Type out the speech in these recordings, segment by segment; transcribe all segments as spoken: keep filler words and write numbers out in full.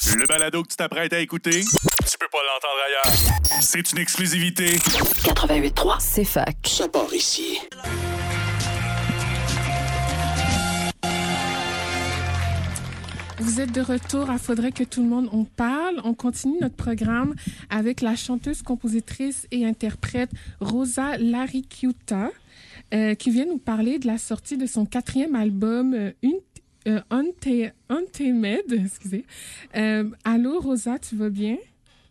Le balado que tu t'apprêtes à écouter, tu peux pas l'entendre ailleurs. C'est une exclusivité. quatre-vingt-huit point trois, C'est fac. ça part ici. Vous êtes de retour à Faudrait que tout le monde en parle. On continue notre programme avec la chanteuse, compositrice et interprète Rosa Larrikiuta, euh, qui vient nous parler de la sortie de son quatrième album, euh, une euh, Unta- Untamed, excusez. Euh, allô, Rosa, tu vas bien?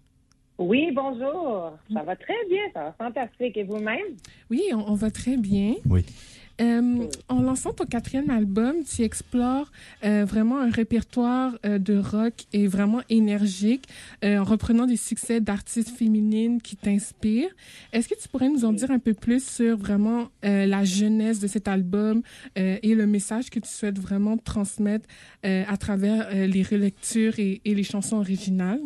Oui, bonjour. Ça va très bien, ça va fantastique. Et vous-même? Oui, on, on va très bien. Oui. Euh, en lançant ton quatrième album, tu explores euh, vraiment un répertoire euh, de rock et vraiment énergique, euh, en reprenant des succès d'artistes féminines qui t'inspirent. Est-ce que tu pourrais nous en dire un peu plus sur vraiment euh, la genèse de cet album euh, et le message que tu souhaites vraiment transmettre euh, à travers euh, les relectures et, et les chansons originales?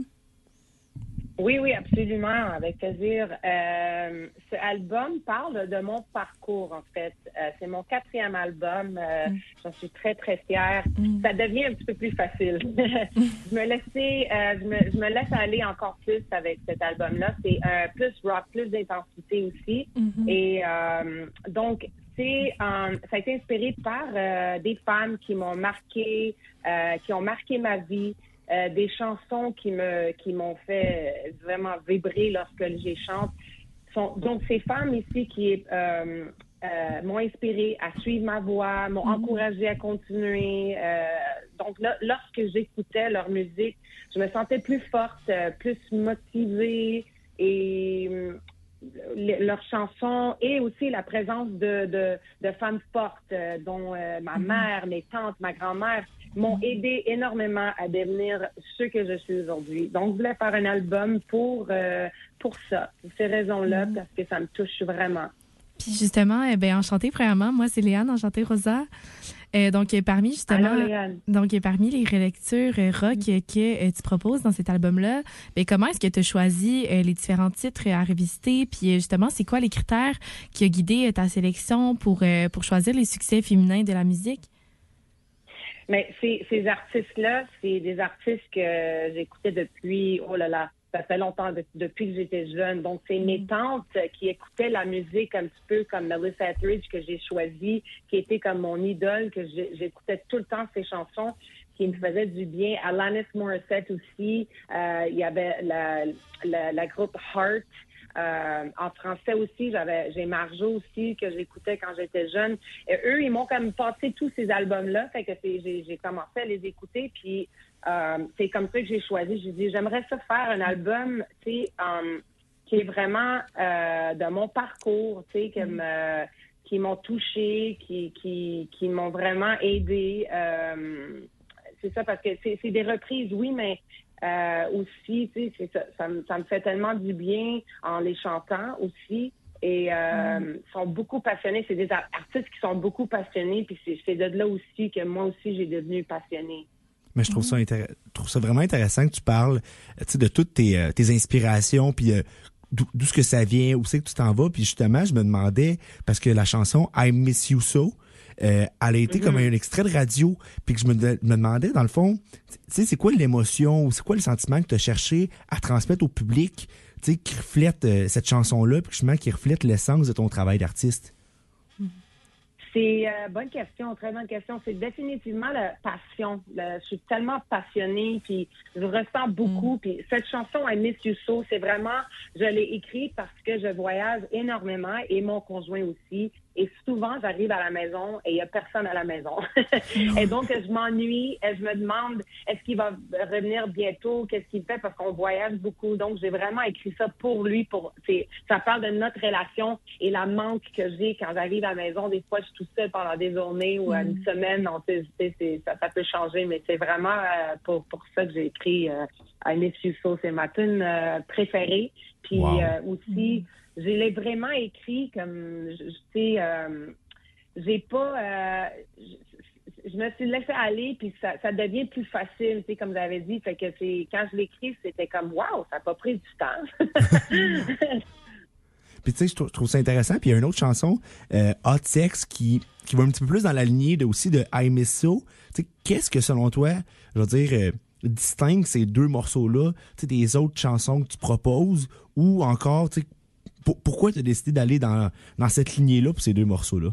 Oui, oui, absolument, avec plaisir. Euh, ce album parle de mon parcours, en fait. Euh, c'est mon quatrième album. Euh, mm. J'en suis très, très fière. Mm. Ça devient un petit peu plus facile. je me laissais, euh, je, me, je me laisse aller encore plus avec cet album-là. C'est euh, plus rock, plus d'intensité aussi. Mm-hmm. Et euh, donc, c'est, euh, ça a été inspiré par euh, des femmes qui m'ont marqué, euh, qui ont marqué ma vie. Euh, des chansons qui me qui m'ont fait vraiment vibrer lorsque je les chante. Sont, donc, ces femmes ici qui euh, euh, m'ont inspiré à suivre ma voix, m'ont mm-hmm. encouragé à continuer. Euh, donc, là, lorsque j'écoutais leur musique, je me sentais plus forte, euh, plus motivée et euh, leurs chansons et aussi la présence de, de, de femmes fortes, euh, dont euh, ma mm-hmm. mère, mes tantes, ma grand-mère, m'ont aidé énormément à devenir ce que je suis aujourd'hui. Donc, je voulais faire un album pour, euh, pour ça, pour ces raisons-là, mmh. parce que ça me touche vraiment. Puis justement, eh bien, enchantée, premièrement, moi, c'est Léane, enchantée, Rosa. Euh, donc, parmi, justement, Alors, Léane. donc, parmi les relectures rock mmh. que euh, tu proposes dans cet album-là, bien, comment est-ce que tu as choisi euh, les différents titres à revisiter? Puis, justement, c'est quoi les critères qui ont guidé euh, ta sélection pour, euh, pour choisir les succès féminins de la musique? Mais ces, ces artistes-là, c'est des artistes que j'écoutais depuis, oh là là, ça fait longtemps, de, depuis que j'étais jeune. Donc, c'est mes tantes qui écoutaient la musique un petit peu comme Melissa Etheridge que j'ai choisie, qui était comme mon idole, que j'écoutais tout le temps ses chansons, qui me faisaient du bien. Alanis Morissette aussi. Euh, il y avait la, la, la groupe Heart. Euh, en français aussi, j'avais j'ai Marjo aussi que j'écoutais quand j'étais jeune. Et eux, ils m'ont comme passé tous ces albums-là, fait que c'est, j'ai, j'ai commencé à les écouter. Puis euh, c'est comme ça que j'ai choisi. J'ai dit j'aimerais ça faire un album, tu sais, um, qui est vraiment euh, de mon parcours, tu sais, comme euh, qui m'ont touché, qui qui qui m'ont vraiment aidé. Euh, c'est ça parce que c'est, c'est des reprises, oui, mais Euh, aussi, tu sais, c'est ça, ça, me, ça me fait tellement du bien en les chantant aussi. Et euh, mm. sont beaucoup passionnés. C'est des artistes qui sont beaucoup passionnés. Puis c'est, c'est de là aussi que moi aussi, j'ai devenu passionnée. Mais je trouve ça intér- je trouve ça vraiment intéressant que tu parles, tu sais, de toutes tes, euh, tes inspirations, puis euh, d'où, d'où ce que ça vient, où c'est que tu t'en vas. Puis justement, je me demandais, parce que la chanson « I Miss You So », Euh, elle a été mm-hmm. comme un extrait de radio, puis que je me, de, me demandais, dans le fond, tu sais, c'est quoi l'émotion ou c'est quoi le sentiment que tu as cherché à transmettre au public, tu sais, qui reflète euh, cette chanson-là, puis justement qui reflète l'essence de ton travail d'artiste? C'est euh, bonne question, très bonne question. C'est définitivement la passion. Le, je suis tellement passionnée, puis je ressens beaucoup. Mm. Puis cette chanson, I Miss You So, c'est vraiment, je l'ai écrite parce que je voyage énormément et mon conjoint aussi. Et souvent, j'arrive à la maison et il n'y a personne à la maison. Et donc, je m'ennuie. Et je me demande, est-ce qu'il va revenir bientôt? Qu'est-ce qu'il fait? Parce qu'on voyage beaucoup. Donc, j'ai vraiment écrit ça pour lui. Pour, c'est, ça parle de notre relation et la manque que j'ai quand j'arrive à la maison. Des fois, je suis tout seule pendant des journées ou mm. une semaine. Donc, c'est, c'est, ça, ça peut changer. Mais c'est vraiment euh, pour, pour ça que j'ai écrit euh, I Miss You So. C'est ma tune euh, préférée. Puis wow. euh, aussi... Mm. Je l'ai vraiment écrit comme, tu sais, euh, j'ai pas, euh, je, je me suis laissée aller, puis ça, ça devient plus facile, tu sais, comme j'avais dit. Fait que c'est, quand je l'écris, c'était comme, waouh, ça n'a pas pris du temps. Puis tu sais, je trouve, je trouve ça intéressant. Puis il y a une autre chanson, euh, Hot Sex, qui, qui va un petit peu plus dans la lignée de, aussi de I Miss So. Tu sais, qu'est-ce que selon toi, je veux dire, euh, distingues ces deux morceaux-là, tu sais, des autres chansons que tu proposes, ou encore, tu sais, pour, pourquoi tu as décidé d'aller dans, dans cette lignée-là pour ces deux morceaux-là?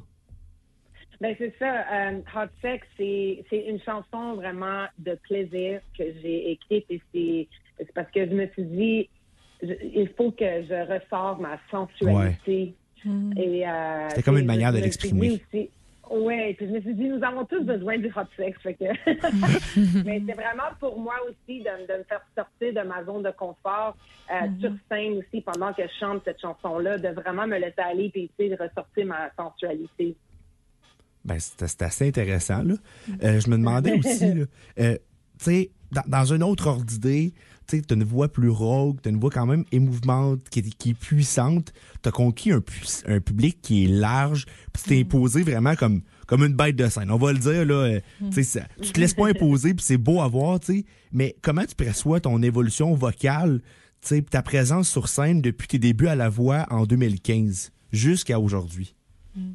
Ben c'est ça. Euh, Hot Sex, c'est, c'est une chanson vraiment de plaisir que j'ai écrite et c'est, c'est parce que je me suis dit, je, il faut que je ressors ma sensualité. Ouais. Et, euh, c'était comme une manière de l'exprimer. Oui, puis je me suis dit, nous avons tous besoin du hot sex. Fait que mais c'est vraiment pour moi aussi de, de me faire sortir de ma zone de confort euh, mm-hmm. sur scène aussi pendant que je chante cette chanson-là, de vraiment me laisser aller et essayer de ressortir ma sensualité. Ben, c'est, c'est assez intéressant, là. Euh, je me demandais aussi, là, euh, tu sais, dans, dans un autre ordre d'idée, tu sais, t'as une voix plus rauque, t'as une voix quand même émouvante, qui est, qui est puissante. T'as conquis un, un public qui est large, puis tu t'es imposé vraiment comme, comme une bête de scène. On va le dire, là, mm. tu sais, tu te laisses pas imposer, puis c'est beau à voir, tu sais. Mais comment tu perçois ton évolution vocale, tu sais, ta présence sur scène depuis tes débuts à la voix en deux mille quinze jusqu'à aujourd'hui? Mm.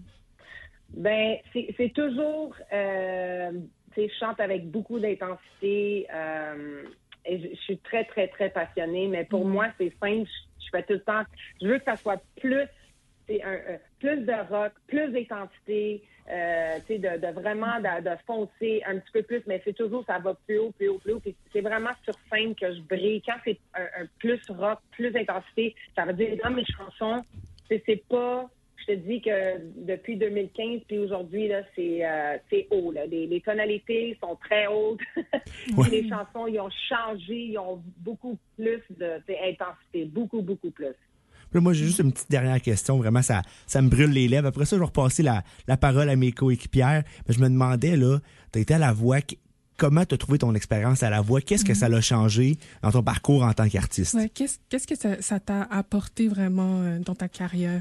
Ben, c'est, c'est toujours, euh, tu sais, je chante avec beaucoup d'intensité, euh, et je, je suis très, très, très passionnée, mais pour mmh. moi, c'est simple, je, je fais tout le temps, je veux que ça soit plus, c'est un, un plus de rock, plus d'intensité, euh, tu sais, de, de vraiment, de, de foncer un petit peu plus, mais c'est toujours, ça va plus haut, plus haut, plus haut, puis c'est vraiment sur scène que je brille. Quand c'est un, un plus rock, plus d'intensité, ça veut dire, dans mes chansons, c'est, c'est pas... Je te dis que depuis deux mille quinze puis aujourd'hui, là, c'est, euh, c'est haut. Là. Les, les tonalités sont très hautes. Ouais. Les chansons, ils ont changé. Ils ont beaucoup plus d'intensité. Beaucoup, beaucoup plus. Là, moi, j'ai juste une petite dernière question. Vraiment, ça, ça me brûle les lèvres. Après ça, je vais repasser la, la parole à mes coéquipières. Mais je me demandais, là, tu étais à la voix. Comment tu as trouvé ton expérience à la voix? Qu'est-ce que mm-hmm. ça l'a changé dans ton parcours en tant qu'artiste? Ouais, qu'est-ce, qu'est-ce que ça, ça t'a apporté vraiment euh, dans ta carrière?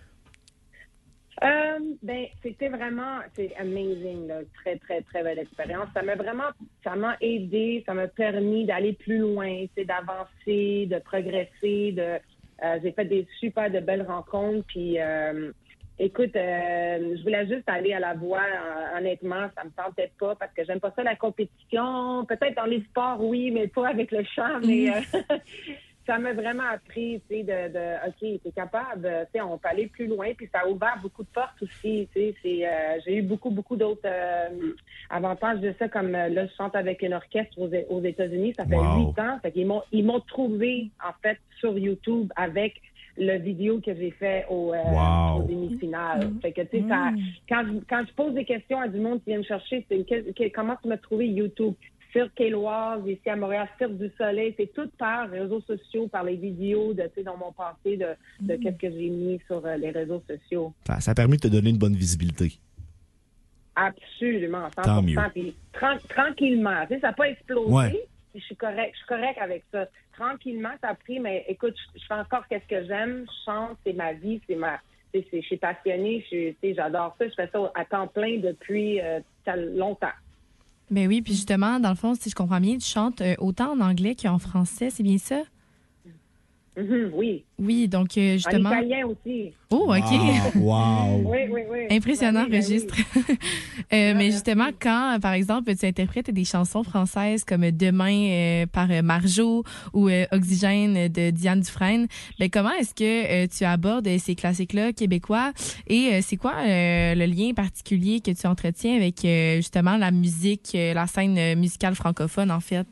Euh, ben, c'était vraiment, c'est amazing, là. Très, très, très belle expérience. Ça m'a vraiment, ça m'a aidé, ça m'a permis d'aller plus loin, c'est d'avancer, de progresser, de, euh, j'ai fait des super de belles rencontres, puis, euh, écoute, euh, je voulais juste aller à la voix, honnêtement, ça me tentait pas parce que j'aime pas ça la compétition, peut-être dans les sports, oui, mais pas avec le chant, mais, euh, ça m'a vraiment appris, tu sais, de, de, OK, t'es capable, tu sais, on peut aller plus loin, puis ça a ouvert beaucoup de portes aussi, tu sais, c'est, euh, j'ai eu beaucoup, beaucoup d'autres euh, avantages de ça, comme euh, là, je chante avec un orchestre aux, aux États-Unis, ça fait huit ans, fait qu'ils m'ont, ils m'ont trouvé, en fait, sur YouTube avec le vidéo que j'ai fait au, euh, wow. au demi-finale. Mmh. Fait que, tu sais, mmh. ça, quand je, quand je pose des questions à du monde qui vient me chercher, c'est que, que, comment tu m'as trouvé YouTube? Cirque Éloise, ici à Montréal, Cirque du Soleil, c'est tout par réseaux sociaux, par les vidéos de, tu sais, dans mon passé de, de mm. qu'est-ce que j'ai mis sur euh, les réseaux sociaux. Ça, ça a permis de te donner une bonne visibilité. Absolument, cent pour cent. Tant mieux. Puis, tran- tranquillement, tu sais, ça n'a pas explosé. Ouais. Je suis correct, je suis correct avec ça. Tranquillement, ça a pris, mais écoute, je, je fais encore qu'est-ce que j'aime. Je chante, c'est ma vie, c'est ma, c'est, c'est, je suis passionnée, je suis, tu sais, j'adore ça. Je fais ça à temps plein depuis euh, longtemps. Ben oui, puis justement, dans le fond, si je comprends bien, tu chantes euh, autant en anglais qu'en français, c'est bien ça? Mm-hmm, oui. Oui, donc euh, justement... En italien aussi. Oh, OK. Wow! wow. Oui, oui, oui. Impressionnant ben oui, registre. Ben oui. euh, mais justement, quand, par exemple, tu interprètes des chansons françaises comme Demain euh, par Marjo ou euh, Oxygène de Diane Dufresne, ben comment est-ce que euh, tu abordes ces classiques-là québécois et euh, c'est quoi euh, le lien particulier que tu entretiens avec euh, justement la musique, euh, la scène musicale francophone, en fait?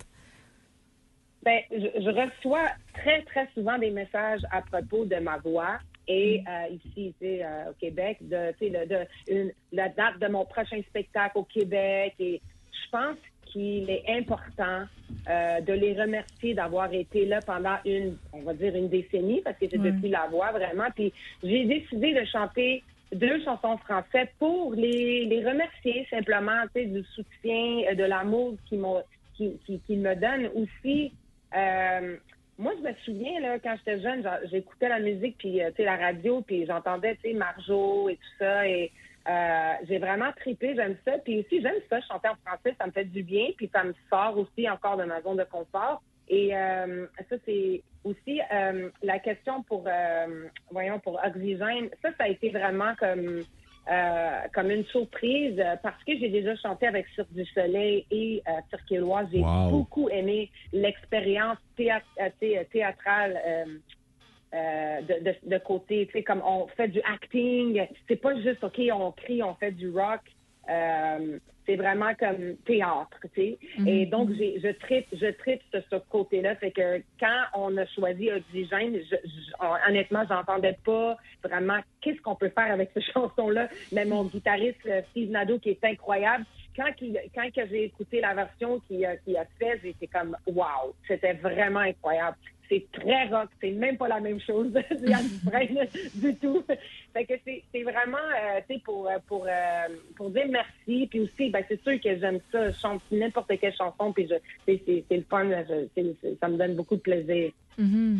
Ben, je, je reçois très, très souvent des messages à propos de ma voix. Et euh, ici, tu sais, euh, au Québec, de, tu sais, le, de, une, la date de mon prochain spectacle au Québec. Et je pense qu'il est important euh, de les remercier d'avoir été là pendant une, on va dire, une décennie, parce que j'ai ouais. depuis la voix, vraiment. Puis j'ai décidé de chanter deux chansons françaises pour les, les remercier simplement, tu sais, du soutien, de l'amour qu'ils m'ont, qu'ils, qu'ils, qu'ils me donnent aussi. Euh, moi, je me souviens, là, quand j'étais jeune, j'écoutais la musique, puis, euh, tu sais, la radio, puis j'entendais, tu sais, Marjo et tout ça, et euh, j'ai vraiment trippé, j'aime ça. Puis aussi, j'aime ça, chanter en français, ça me fait du bien, puis ça me sort aussi encore de ma zone de confort. Et euh, ça, c'est aussi euh, la question pour, euh, voyons, pour Oxygène. Ça, ça a été vraiment comme... euh, comme une surprise euh, parce que j'ai déjà chanté avec Cirque du Soleil et euh, Cirque Éloise. J'ai Wow. beaucoup aimé l'expérience théâ- euh, thé- théâtrale euh, euh, de, de, de côté. Tu sais, comme on fait du acting. C'est pas juste, OK, on crie, on fait du rock. Euh, c'est vraiment comme théâtre, tu sais. Mm-hmm. Et donc, j'ai, je tripe, je tripe ce, ce côté-là. Fait que quand on a choisi Oxygène, je, je, honnêtement, j'entendais pas vraiment qu'est-ce qu'on peut faire avec cette chanson-là. Mais mon guitariste, Steve Nadeau, qui est incroyable, quand, il, quand que j'ai écouté la version qu'il a, qu'il a fait, j'étais comme « wow ». C'était vraiment incroyable. C'est très rock, c'est même pas la même chose. Il y a du frein du tout. Fait que c'est, c'est vraiment, euh, tu sais, pour, pour, euh, pour dire merci. Puis aussi, ben, c'est sûr que j'aime ça. Je chante n'importe quelle chanson, puis je, c'est, c'est, c'est le fun. Je, c'est, c'est, ça me donne beaucoup de plaisir. Mm-hmm.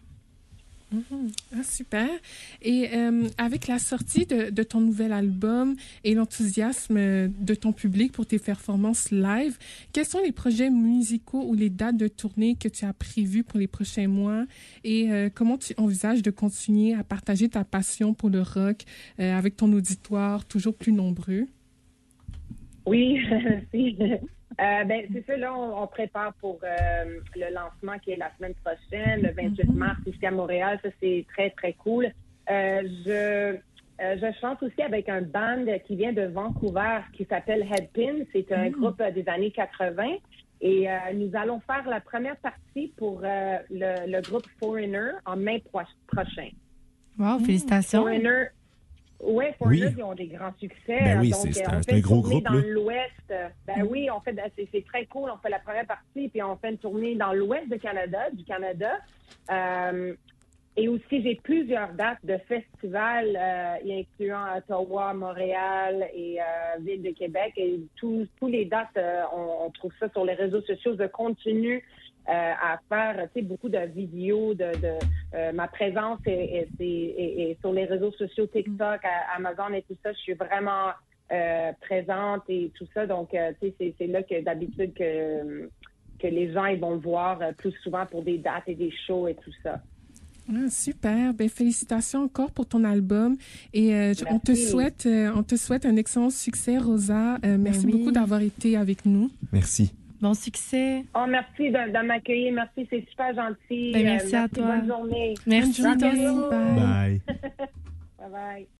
Mhm. Ah, super. Et euh, avec la sortie de, de ton nouvel album et l'enthousiasme de ton public pour tes performances live, quels sont les projets musicaux ou les dates de tournée que tu as prévues pour les prochains mois et euh, comment tu envisages de continuer à partager ta passion pour le rock euh, avec ton auditoire toujours plus nombreux? Oui, si. Euh, ben, c'est ça, là, on, on prépare pour euh, le lancement qui est la semaine prochaine, le vingt-huit mars, ici à Montréal. Ça, c'est très, très cool. Euh, je, euh, je chante aussi avec un band qui vient de Vancouver qui s'appelle Headpin. C'est un groupe euh, des années quatre-vingts. Et euh, nous allons faire la première partie pour euh, le, le groupe Foreigner en mai pro- prochain. Wow, félicitations. Foreigner, ouais, Foreigner, Oui. ils ont des grands succès. Ben oui, Donc, c'est- c'est euh, un- on c'est fait un une gros tournée groupe, dans là. l'Ouest. Ben oui, on fait, c'est, c'est très cool. On fait la première partie, puis on fait une tournée dans l'Ouest du Canada, du Canada. Euh, et aussi, j'ai plusieurs dates de festivals, euh, incluant Ottawa, Montréal et euh, Ville de Québec. Et tous, tous les dates, euh, on, on trouve ça sur les réseaux sociaux. Je continue euh, à faire, tu sais, beaucoup de vidéos de, de euh, ma présence est, est, est, est- est sur les réseaux sociaux, TikTok, à- Amazon et tout ça. Je suis vraiment euh, présente et tout ça. Donc, euh, tu sais, c'est, c'est là que d'habitude que que les gens ils vont le voir euh, plus souvent pour des dates et des shows et tout ça. Ah, super. Ben, félicitations encore pour ton album. Et euh, je- on te Merci. souhaite, euh, on te souhaite un excellent succès, Rosa. Euh, merci oui. beaucoup d'avoir été avec nous. Merci. Bon succès. Oh, merci de, de m'accueillir. Merci, c'est super gentil. Ben, merci Euh, à toi. Bonne journée. Merci, Bonne toi journée. aussi. Bye. Bye. Bye bye.